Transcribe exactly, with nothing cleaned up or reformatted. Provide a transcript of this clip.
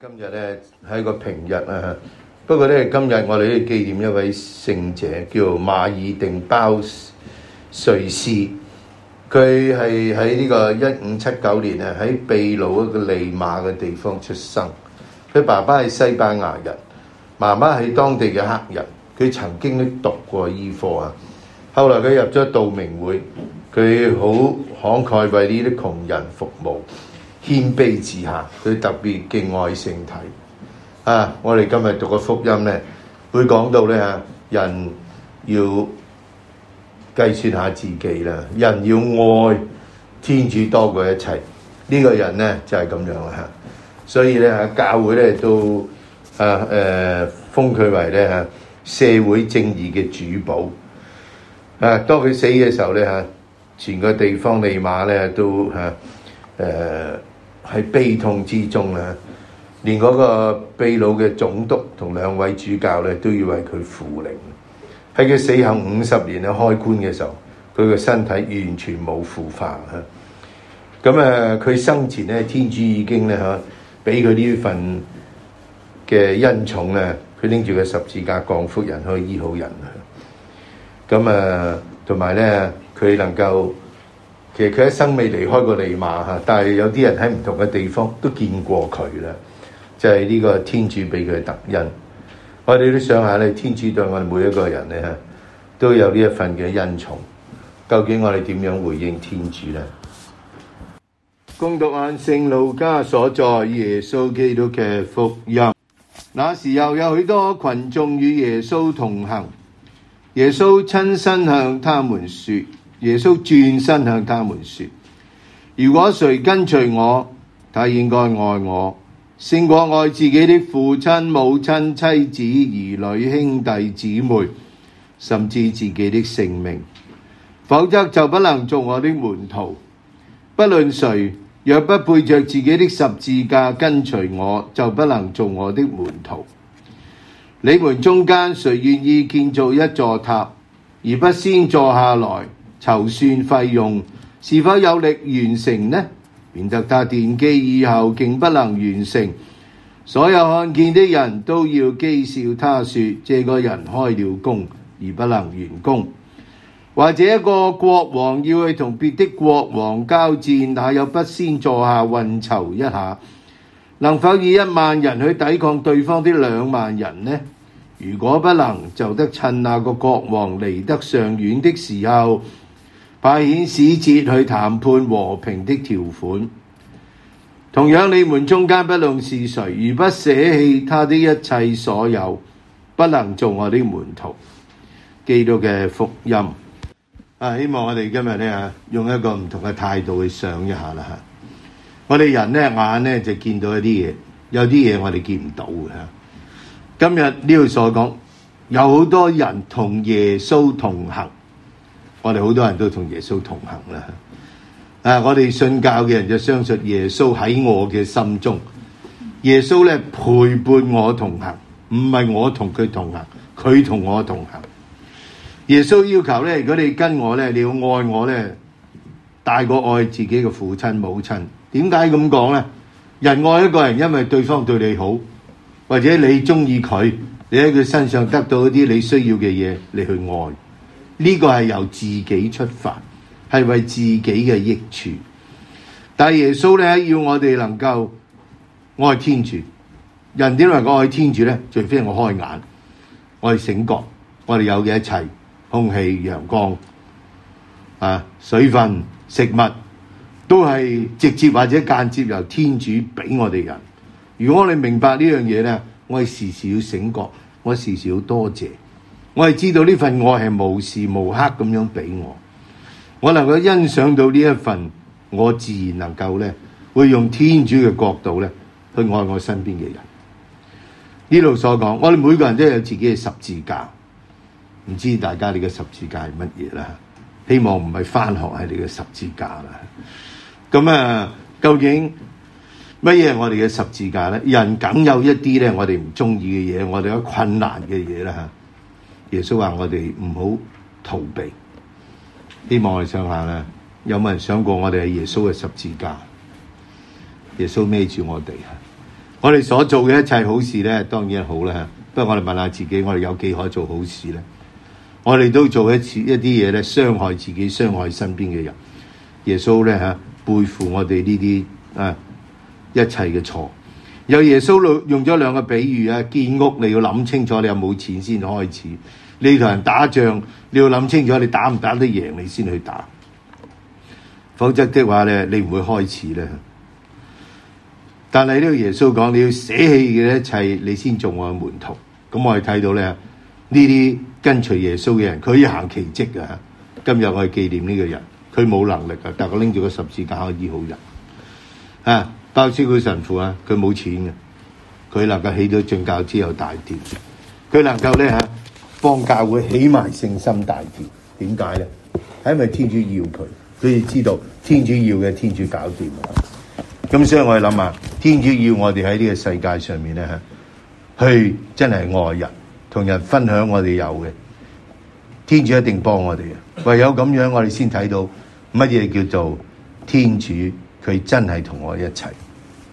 今日咧係一個平日啊，不過咧今日我哋都紀念一位聖者，叫馬爾定鮑瑞斯。佢係喺呢個一五七九年啊，喺秘魯一個利馬嘅地方出生。佢爸爸係西班牙人，媽媽係當地嘅黑人。佢曾經都讀過醫科啊，後來佢入咗道明會，佢好慷慨為呢啲窮人服務。謙卑自下，佢特別敬愛聖體啊！我哋今日讀嘅福音咧，會講到咧嚇，人要計算下自己啦，人要愛天主多過一切。呢、這個人咧就係、是、咁樣啦嚇，所以咧嚇教會咧都啊誒、呃、封佢為咧嚇社會正義嘅主保啊！當佢死嘅時候咧嚇，全個地方利馬咧都嚇誒。啊喺悲痛之中咧，連嗰個秘魯嘅總督同兩位主教咧都要為佢扶靈。喺佢死後五十年咧開棺嘅時候，佢個身體完全冇腐化嚇。咁誒，佢生前咧，天主已經咧嚇俾佢呢份嘅恩寵咧，佢拎住個十字架降福人，可以醫好人啊。咁誒，同埋咧，佢能夠。其實佢一生未離開過利馬嚇，但係有啲人喺唔同嘅地方都見過佢啦，就係、是、呢個天主俾佢嘅特恩。我哋都想下咧，天主對我哋每一個人咧都有呢一份嘅恩寵。究竟我哋點樣回應天主呢？恭讀按聖路加所載耶穌基督嘅福音。那時候有許多群眾與耶穌同行，耶穌親身向他們說。耶穌轉身向他們說：如果誰跟隨我，他應該愛我，勝過愛自己的父親、母親、妻子、兒女、兄弟姊妹，甚至自己的性命。否則就不能做我的門徒。不論誰，若不背着自己的十字架跟隨我，就不能做我的門徒。你們中間誰願意建造一座塔，而不先坐下來籌算費用，是否有力完成呢？免得他奠基以後竟不能完成。所有看見的人都要譏笑他說：這個人開了工而不能完工。或者一個國王要去同別的國王交戰，那有不先坐下運籌一下，能否以一萬人去抵抗對方的兩萬人呢？如果不能，就得趁那個國王離得尚遠的時候，派遣使節去談判和平的條款。同樣，你們中間不論是誰，如不捨棄他的一切所有，不能做我的門徒。基督嘅福音啊！希望我哋今日咧用一個唔同嘅態度去想一下啦嚇。我哋人咧眼咧就見到一啲嘢，有啲嘢我哋見唔到嘅嚇。今日呢度所講，有好多人同耶穌同行。我哋好多人都同耶穌同行啦，啊！我哋信教嘅人就相信耶穌喺我嘅心中，耶穌咧陪伴我同行，唔係我同佢同行，佢同我同行。耶穌要求咧，如果你跟我咧，你要愛我咧，大過愛自己嘅父親母親。點解咁講咧？人愛一個人，因為對方對你好，或者你中意佢，你喺佢身上得到一啲你需要嘅嘢，你去愛。呢個係由自己出發，係為自己嘅益處。但係耶穌咧要我哋能夠愛天主。人點能夠愛天主咧？除非我開眼，我哋醒覺，我哋有嘅一切，空氣、陽光、啊、水分、食物，都係直接或者間接由天主俾我哋人。如果我哋明白呢樣嘢咧，我哋時時要醒覺，我時時要多謝。我係知道呢份愛係無時無刻咁樣俾我，我能夠欣賞到呢一份，我自然能夠咧會用天主嘅角度咧去愛我身邊嘅人。呢度所講，我哋每個人都有自己嘅十字架，唔知大家你嘅十字架係乜嘢啦？希望唔係返學係你嘅十字架啦。咁啊，究竟乜嘢係我哋嘅十字架咧？人梗有一啲咧，我哋唔中意嘅嘢，我哋有困難嘅嘢啦嚇。耶穌話我哋唔好逃避，希望我哋想下咧，有冇人想過我哋係耶穌嘅十字架？耶穌孭住我哋啊！ 我哋所做嘅一切好事咧，當然好啦。不過我哋問下自己，我哋有幾可做好事咧？我哋都做一次一啲嘢咧，傷害自己、傷害身邊嘅人。耶穌咧嚇背負我哋呢啲啊一切嘅錯。有耶穌用咗兩個比喻啊，建屋你要諗清楚，你有冇錢先開始。你同人打仗，你要諗清楚，你打唔打得贏，你先去打。否則的話咧，你唔會開始咧。但係呢個耶穌講，你要捨棄嘅一切，你先做我嘅門徒。咁我哋睇到咧，呢啲跟隨耶穌嘅人，佢要行奇蹟嘅。今日我哋紀念呢個人，佢冇能力啊，但係佢拎住個十字架可以醫好人。啊，鮑思高神父啊，佢冇錢嘅，佢能夠起到進教之後大殿，佢能夠咧嚇幫教會起埋聖心大殿。點解咧？係因為天主要佢，佢哋知道天主要嘅，天主搞掂啊。咁所以我哋諗下，天主要我哋喺呢個世界上面咧嚇，去真係愛人，同人分享我哋有嘅，天主一定幫我哋嘅。唯有咁樣，我哋先睇到乜嘢叫做天主，佢真係同我一齊。